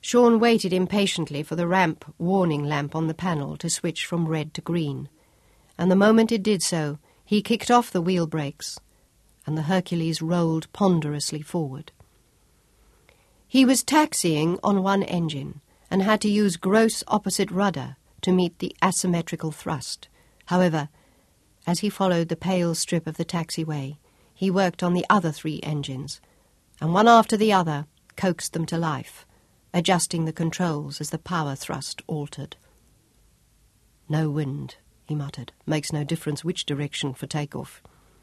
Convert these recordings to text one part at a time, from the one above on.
Sean waited impatiently for the ramp warning lamp on the panel to switch from red to green, and the moment it did so, he kicked off the wheel brakes, and the Hercules rolled ponderously forward. He was taxiing on one engine, and had to use gross opposite rudder to meet the asymmetrical thrust. However, as he followed the pale strip of the taxiway, he worked on the other 3 engines, and one after the other coaxed them to life, adjusting the controls as the power thrust altered. "No wind," he muttered. "Makes no difference which direction for takeoff."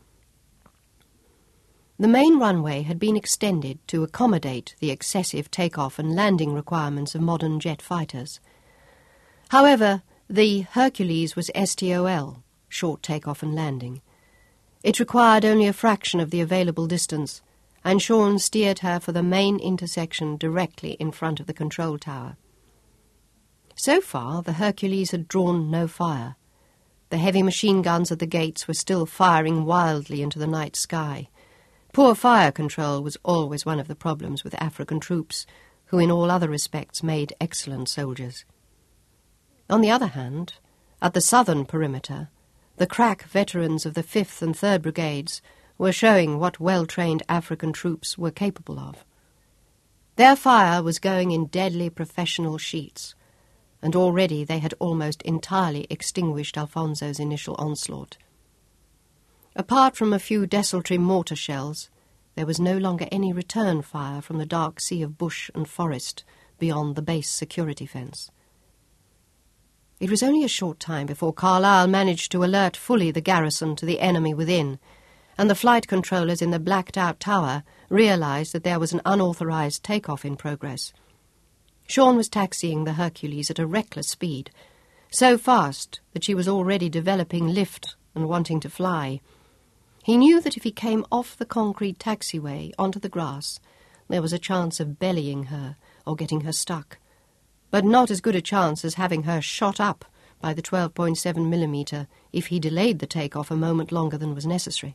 The main runway had been extended to accommodate the excessive takeoff and landing requirements of modern jet fighters. However, the Hercules was STOL, short takeoff and landing. It required only a fraction of the available distance, and Sean steered her for the main intersection directly in front of the control tower. So far, the Hercules had drawn no fire. The heavy machine guns at the gates were still firing wildly into the night sky. Poor fire control was always one of the problems with African troops, who in all other respects made excellent soldiers. On the other hand, at the southern perimeter, the crack veterans of the 5th and 3rd Brigades were showing what well-trained African troops were capable of. Their fire was going in deadly professional sheets, and already they had almost entirely extinguished Alfonso's initial onslaught. Apart from a few desultory mortar shells, there was no longer any return fire from the dark sea of bush and forest beyond the base security fence. It was only a short time before Carlyle managed to alert fully the garrison to the enemy within, and the flight controllers in the blacked-out tower realized that there was an unauthorized takeoff in progress. Sean was taxiing the Hercules at a reckless speed, so fast that she was already developing lift and wanting to fly. He knew that if he came off the concrete taxiway onto the grass, there was a chance of bellying her or getting her stuck, but not as good a chance as having her shot up by the 12.7mm if he delayed the takeoff a moment longer than was necessary.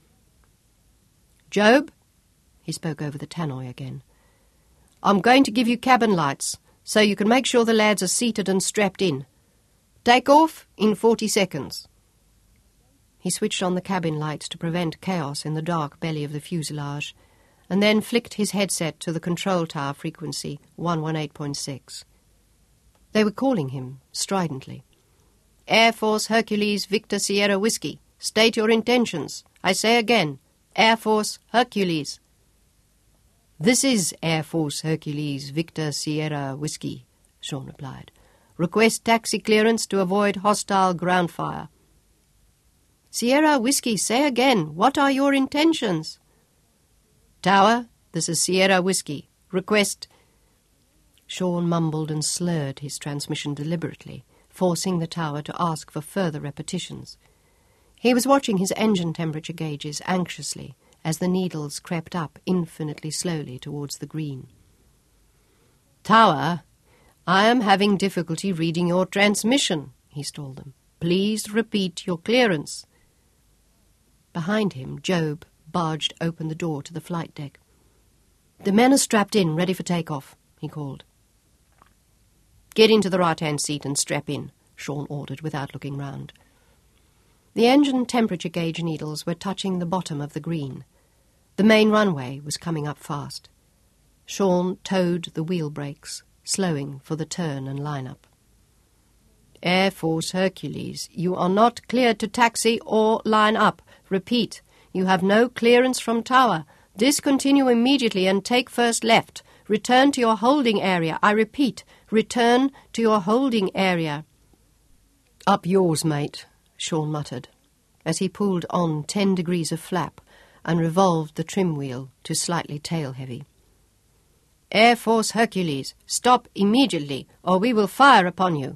"Job," he spoke over the tannoy again, "I'm going to give you cabin lights, so you can make sure the lads are seated and strapped in. Take off in 40 seconds. He switched on the cabin lights to prevent chaos in the dark belly of the fuselage, and then flicked his headset to the control tower frequency 118.6. They were calling him stridently. "Air Force Hercules Victor Sierra Whiskey. State your intentions. I say again, Air Force Hercules." "This is Air Force Hercules Victor Sierra Whiskey," Sean replied. "Request taxi clearance to avoid hostile ground fire." "Sierra Whiskey, say again, what are your intentions?" "Tower, this is Sierra Whiskey. Request..." Sean mumbled and slurred his transmission deliberately, forcing the tower to ask for further repetitions. He was watching his engine temperature gauges anxiously as the needles crept up infinitely slowly towards the green. "Tower, I am having difficulty reading your transmission," he stalled them. "Please repeat your clearance." Behind him, Job barged open the door to the flight deck. "The men are strapped in, ready for takeoff," he called. "Get into the right-hand seat and strap in," Sean ordered without looking round. The engine temperature gauge needles were touching the bottom of the green. The main runway was coming up fast. Sean toed the wheel brakes, slowing for the turn and line-up. "Air Force Hercules, you are not cleared to taxi or line up. Repeat, you have no clearance from tower. Discontinue immediately and take first left. Return to your holding area. I repeat, return to your holding area." "Up yours, mate," Sean muttered, as he pulled on 10 degrees of flap and revolved the trim wheel to slightly tail-heavy. "Air Force Hercules, stop immediately, or we will fire upon you."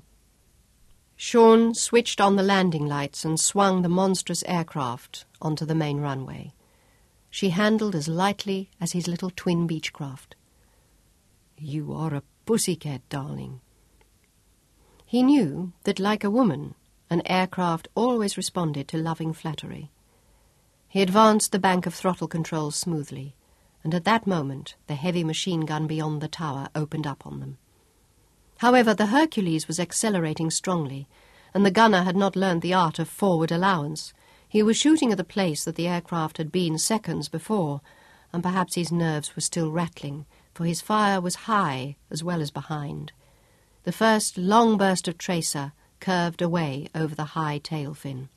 Sean switched on the landing lights and swung the monstrous aircraft onto the main runway. She handled as lightly as his little twin Beechcraft. "You are a pussycat, darling." He knew that, like a woman, an aircraft always responded to loving flattery. He advanced the bank of throttle controls smoothly and at that moment the heavy machine gun beyond the tower opened up on them. However, the Hercules was accelerating strongly, and the gunner had not learned the art of forward allowance. He was shooting at the place that the aircraft had been seconds before, and perhaps his nerves were still rattling, for his fire was high as well as behind. The first long burst of tracer curved away over the high tail fin.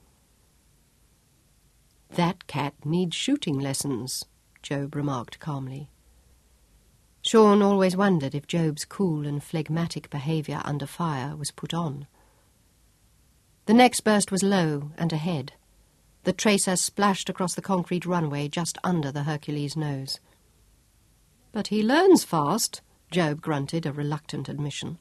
"That cat needs shooting lessons," Job remarked calmly. Sean always wondered if Job's cool and phlegmatic behaviour under fire was put on. The next burst was low and ahead. The tracer splashed across the concrete runway just under the Hercules' nose. "But he learns fast," Job grunted, a reluctant admission.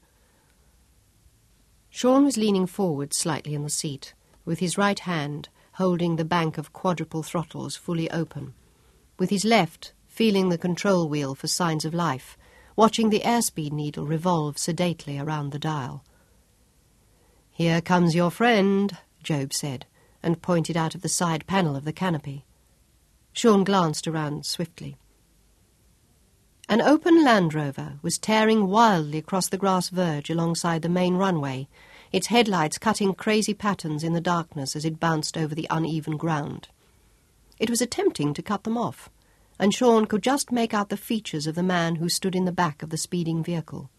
Sean was leaning forward slightly in the seat, with his right hand holding the bank of quadruple throttles fully open, with his left feeling the control wheel for signs of life, watching the airspeed needle revolve sedately around the dial. "Here comes your friend," Job said, and pointed out of the side panel of the canopy. Sean glanced around swiftly. An open Land Rover was tearing wildly across the grass verge alongside the main runway, its headlights cutting crazy patterns in the darkness as it bounced over the uneven ground. It was attempting to cut them off, and Sean could just make out the features of the man who stood in the back of the speeding vehicle.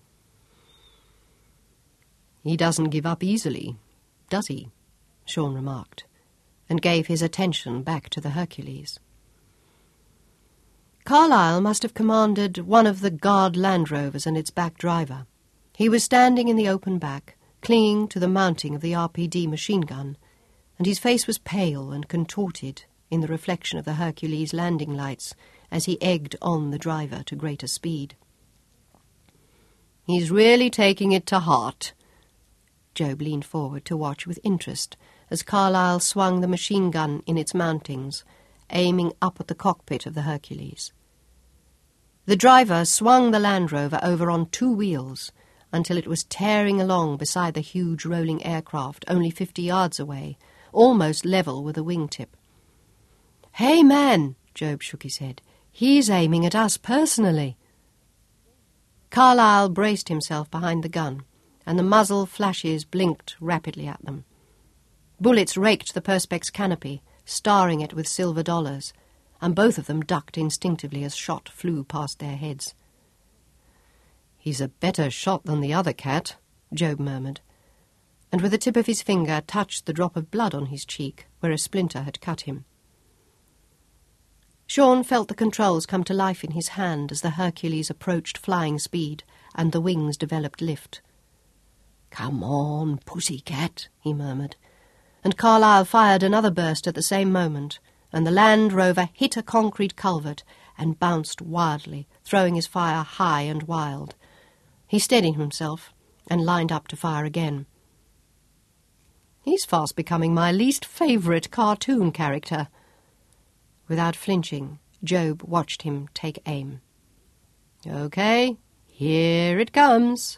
"He doesn't give up easily, does he?" Sean remarked, and gave his attention back to the Hercules. Carlyle must have commanded one of the guard Land Rovers and its back driver. He was standing in the open back, clinging to the mounting of the RPD machine gun, and his face was pale and contorted in the reflection of the Hercules' landing lights as he egged on the driver to greater speed. "He's really taking it to heart." Job leaned forward to watch with interest as Carlyle swung the machine gun in its mountings, aiming up at the cockpit of the Hercules. The driver swung the Land Rover over on two wheels until it was tearing along beside the huge rolling aircraft only 50 yards away, almost level with the wingtip. "Hey, man," Job shook his head. "He's aiming at us personally." Carlyle braced himself behind the gun, and the muzzle flashes blinked rapidly at them. Bullets raked the Perspex canopy, starring it with silver dollars, and both of them ducked instinctively as shot flew past their heads. "He's a better shot than the other cat," Job murmured, and with the tip of his finger touched the drop of blood on his cheek where a splinter had cut him. Sean felt the controls come to life in his hand as the Hercules approached flying speed and the wings developed lift. "Come on, pussycat," he murmured, and Carlyle fired another burst at the same moment, and the Land Rover hit a concrete culvert and bounced wildly, throwing his fire high and wild. He steadied himself and lined up to fire again. "He's fast becoming my least favourite cartoon character." Without flinching, Job watched him take aim. "Okay, here it comes."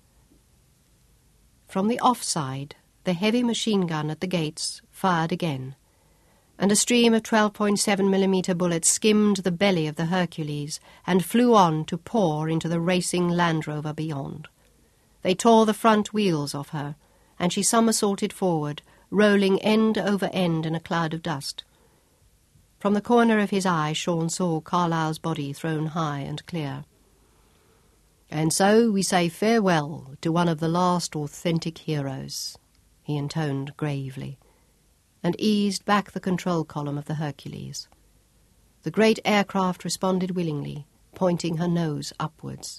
From the offside, the heavy machine gun at the gates fired again, and a stream of 12.7mm bullets skimmed the belly of the Hercules and flew on to pour into the racing Land Rover beyond. They tore the front wheels off her, and she somersaulted forward, rolling end over end in a cloud of dust. From the corner of his eye, Sean saw Carlyle's body thrown high and clear. "And so we say farewell to one of the last authentic heroes," he intoned gravely, and eased back the control column of the Hercules. The great aircraft responded willingly, pointing her nose upwards.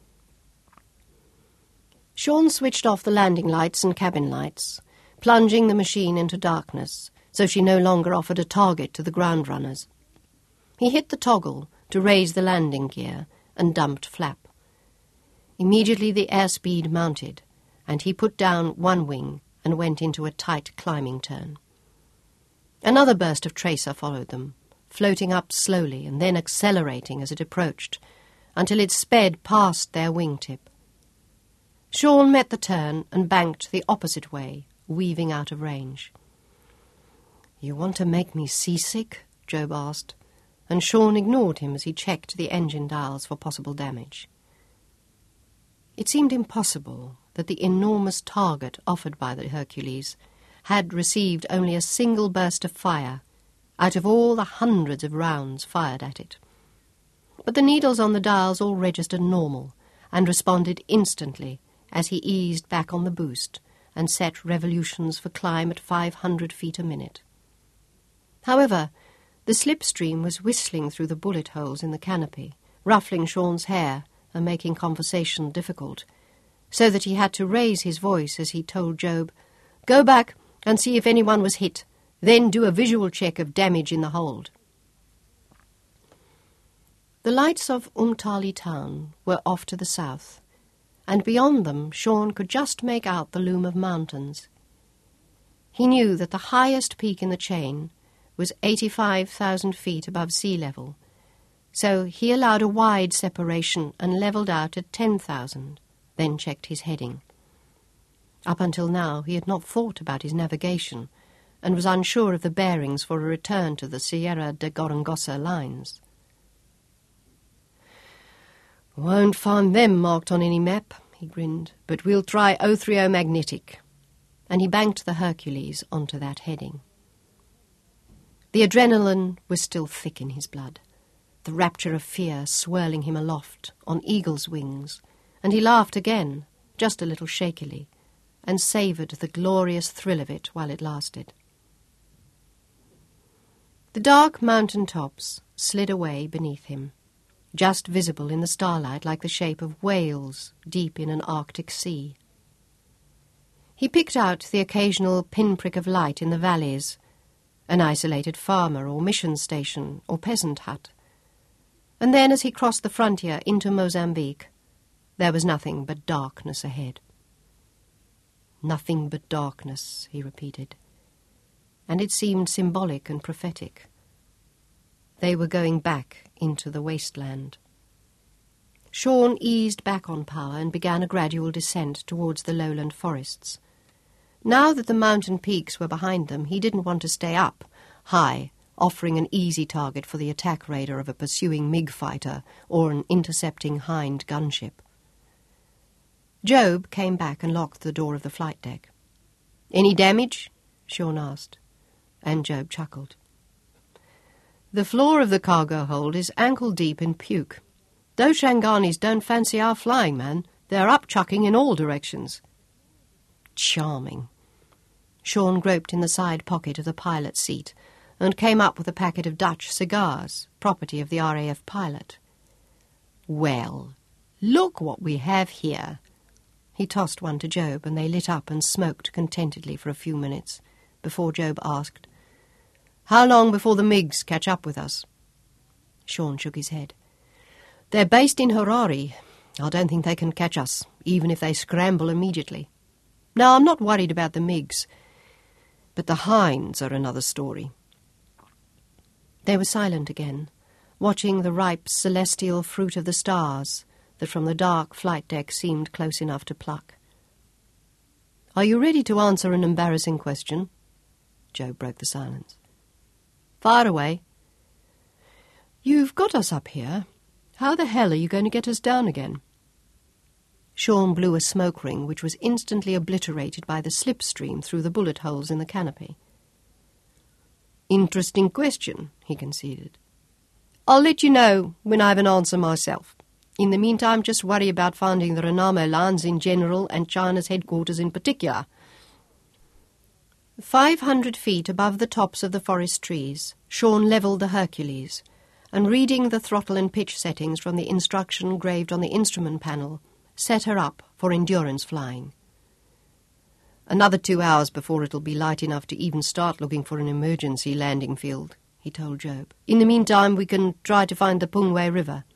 Sean switched off the landing lights and cabin lights, plunging the machine into darkness, so she no longer offered a target to the ground runners. He hit the toggle to raise the landing gear and dumped flap. Immediately the airspeed mounted, and he put down one wing and went into a tight climbing turn. Another burst of tracer followed them, floating up slowly and then accelerating as it approached, until it sped past their wingtip. Sean met the turn and banked the opposite way, weaving out of range. "You want to make me seasick?" Job asked, and Sean ignored him as he checked the engine dials for possible damage. It seemed impossible that the enormous target offered by the Hercules had received only a single burst of fire out of all the hundreds of rounds fired at it. But the needles on the dials all registered normal and responded instantly as he eased back on the boost and set revolutions for climb at 500 feet a minute. However, the slipstream was whistling through the bullet holes in the canopy, ruffling Sean's hair and making conversation difficult, so that he had to raise his voice as he told Job, "Go back and see if anyone was hit, then do a visual check of damage in the hold." The lights of Umtali town were off to the south, and beyond them Sean could just make out the loom of mountains. He knew that the highest peak in the chain was 85,000 feet above sea level, so he allowed a wide separation and levelled out at 10,000, then checked his heading. Up until now he had not thought about his navigation and was unsure of the bearings for a return to the Sierra de Gorongosa lines. "Won't find them marked on any map," he grinned, "but we'll try O30 magnetic," and he banked the Hercules onto that heading. The adrenaline was still thick in his blood, the rapture of fear swirling him aloft on eagle's wings, and he laughed again, just a little shakily, and savoured the glorious thrill of it while it lasted. The dark mountain tops slid away beneath him, just visible in the starlight like the shape of whales deep in an Arctic sea. He picked out the occasional pinprick of light in the valleys, an isolated farmer or mission station or peasant hut, and then as he crossed the frontier into Mozambique, there was nothing but darkness ahead. "Nothing but darkness," he repeated, and it seemed symbolic and prophetic. They were going back into the wasteland. Sean eased back on power and began a gradual descent towards the lowland forests. Now that the mountain peaks were behind them, he didn't want to stay up, high, offering an easy target for the attack radar of a pursuing MiG fighter or an intercepting Hind gunship. Job came back and locked the door of the flight deck. "Any damage?" Sean asked, and Job chuckled. "The floor of the cargo hold is ankle-deep in puke. Those Shanganis don't fancy our flying, man. They're up-chucking in all directions." "Charming." Sean groped in the side pocket of the pilot's seat and came up with a packet of Dutch cigars, property of the RAF pilot. "Well, look what we have here." He tossed one to Job, and they lit up and smoked contentedly for a few minutes, before Job asked, "How long before the MiGs catch up with us?" Sean shook his head. "They're based in Harare. I don't think they can catch us, even if they scramble immediately. No, I'm not worried about the MiGs, but the Hinds are another story." They were silent again, watching the ripe celestial fruit of the stars that from the dark flight deck seemed close enough to pluck. "Are you ready to answer an embarrassing question?" Joe broke the silence. "Fire away." "You've got us up here. How the hell are you going to get us down again?" Sean blew a smoke ring which was instantly obliterated by the slipstream through the bullet holes in the canopy. "Interesting question," he conceded. "I'll let you know when I have an answer myself. In the meantime, just worry about finding the Renamo lines in general and China's headquarters in particular." 500 feet above the tops of the forest trees, Sean levelled the Hercules, and reading the throttle and pitch settings from the instruction graved on the instrument panel, set her up for endurance flying. "Another 2 hours before it'll be light enough to even start looking for an emergency landing field," he told Job. "In the meantime, we can try to find the Pungwe River.